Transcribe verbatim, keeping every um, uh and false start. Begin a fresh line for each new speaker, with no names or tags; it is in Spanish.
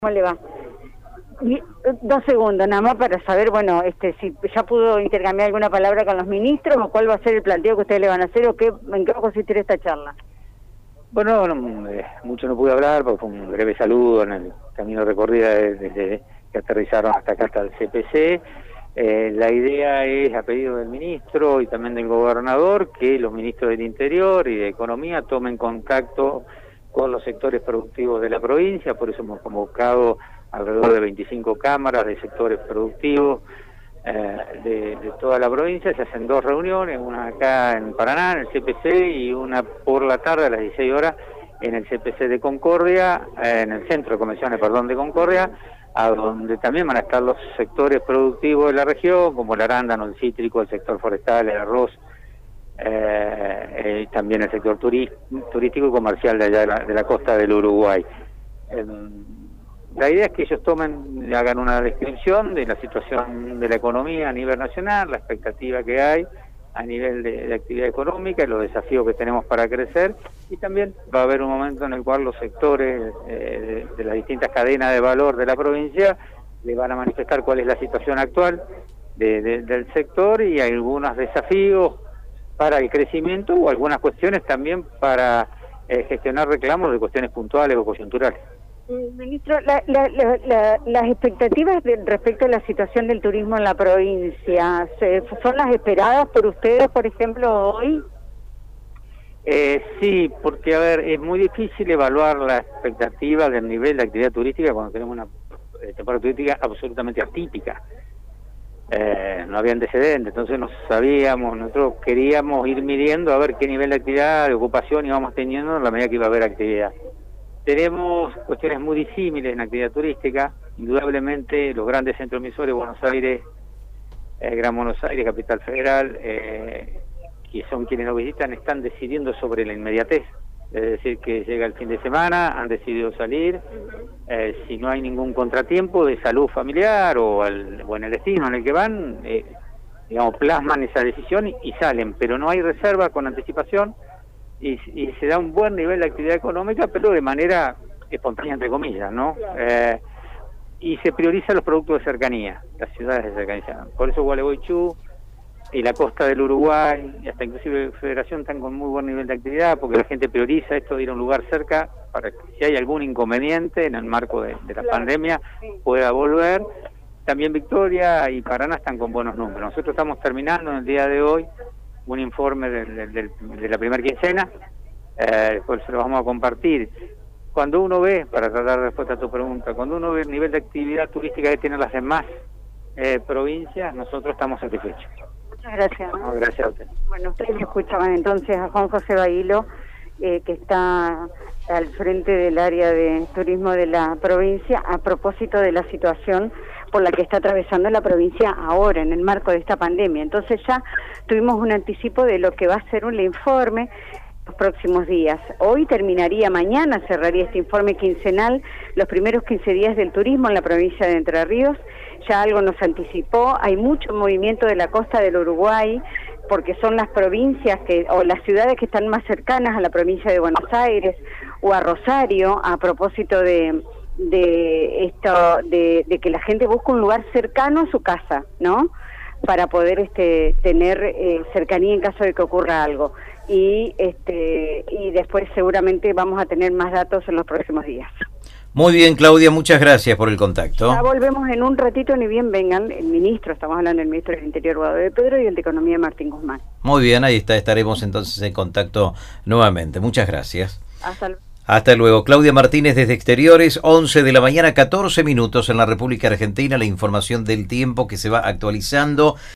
¿Cómo le va? Y, eh, dos segundos nada más para saber, bueno, este, si ya pudo intercambiar alguna palabra con los ministros o cuál va a ser el planteo que ustedes le van a hacer o qué, en qué va a consistir esta charla.
Bueno, no, eh, mucho no pude hablar porque fue un breve saludo en el camino recorrido desde que aterrizaron hasta acá, hasta el C P C. Eh, la idea es, a pedido del ministro y también del gobernador, que los ministros del Interior y de Economía tomen contacto con los sectores productivos de la provincia. Por eso hemos convocado alrededor de veinticinco cámaras de sectores productivos eh, de, de toda la provincia. Se hacen dos reuniones, una acá en Paraná, en el C P C, y una por la tarde a las dieciséis horas en el C P C de Concordia, eh, en el Centro de Convenciones, perdón, de Concordia, a donde también van a estar los sectores productivos de la región, como el arándano, el cítrico, el sector forestal, el arroz, eh, eh, también el sector turístico y comercial de allá de la, de la costa del Uruguay. Eh, la idea es que ellos tomen, hagan una descripción de la situación de la economía a nivel nacional, la expectativa que hay a nivel de, de actividad económica y los desafíos que tenemos para crecer, y también va a haber un momento en el cual los sectores eh, de, de las distintas cadenas de valor de la provincia le van a manifestar cuál es la situación actual de, de, del sector y algunos desafíos para el crecimiento o algunas cuestiones también para eh, gestionar reclamos de cuestiones puntuales o coyunturales.
Ministro, la, la, la, la, las expectativas de, respecto a la situación del turismo en la provincia, ¿se, ¿son las esperadas por ustedes, por ejemplo, hoy?
Eh, sí, porque, a ver, es muy difícil evaluar la expectativa del nivel de actividad turística cuando tenemos una eh, temporada turística absolutamente atípica. Eh, no había antecedentes, entonces no sabíamos, nosotros queríamos ir midiendo a ver qué nivel de actividad, de ocupación íbamos teniendo en la medida que iba a haber actividad. Tenemos cuestiones muy disímiles en actividad turística, indudablemente los grandes centros emisores, Buenos Aires, eh, Gran Buenos Aires, Capital Federal, eh, que son quienes nos visitan, están decidiendo sobre la inmediatez, es decir, que llega el fin de semana, han decidido salir, eh, si no hay ningún contratiempo de salud familiar o, al, o en el destino en el que van, eh, digamos, plasman esa decisión y, y salen, pero no hay reserva con anticipación. Y, y se da un buen nivel de actividad económica, pero de manera espontánea, entre comillas, ¿no? Eh, y se priorizan los productos de cercanía, las ciudades de cercanía. Por eso Gualeguaychú y la costa del Uruguay, y hasta inclusive Federación, están con muy buen nivel de actividad, porque la gente prioriza esto de ir a un lugar cerca, para que si hay algún inconveniente en el marco de, de la pandemia, pueda volver. También Victoria y Paraná están con buenos números. Nosotros estamos terminando en el día de hoy un informe de, de, de, de la primera quincena, eh, después se lo vamos a compartir. Cuando uno ve, para tratar de respuesta a tu pregunta, cuando uno ve el nivel de actividad turística que tienen las demás eh, provincias, nosotros estamos satisfechos.
Muchas gracias.
No, gracias a usted.
Bueno, ustedes escuchaban entonces a Juan José Bailo, eh, que está al frente del área de turismo de la provincia, a propósito de la situación por la que está atravesando la provincia ahora, en el marco de esta pandemia. Entonces ya tuvimos un anticipo de lo que va a ser un informe los próximos días. Hoy terminaría, mañana cerraría este informe quincenal, los primeros quince días del turismo en la provincia de Entre Ríos. Ya algo nos anticipó, hay mucho movimiento de la costa del Uruguay, porque son las provincias que o las ciudades que están más cercanas a la provincia de Buenos Aires o a Rosario, a propósito de de esto de, de que la gente busca un lugar cercano a su casa, ¿no? Para poder este tener eh, cercanía en caso de que ocurra algo. Y este y después seguramente vamos a tener más datos en los próximos días.
Muy bien, Claudia, muchas gracias por el contacto.
Ya volvemos en un ratito, ni bien vengan el ministro, estamos hablando del ministro del Interior, Guado de Pedro, y el de Economía, Martín Guzmán.
Muy bien, ahí está, estaremos entonces en contacto nuevamente. Muchas gracias.
Hasta luego.
Hasta luego. Claudia Martínez desde Exteriores, once de la mañana, catorce minutos en la República Argentina, la información del tiempo que se va actualizando.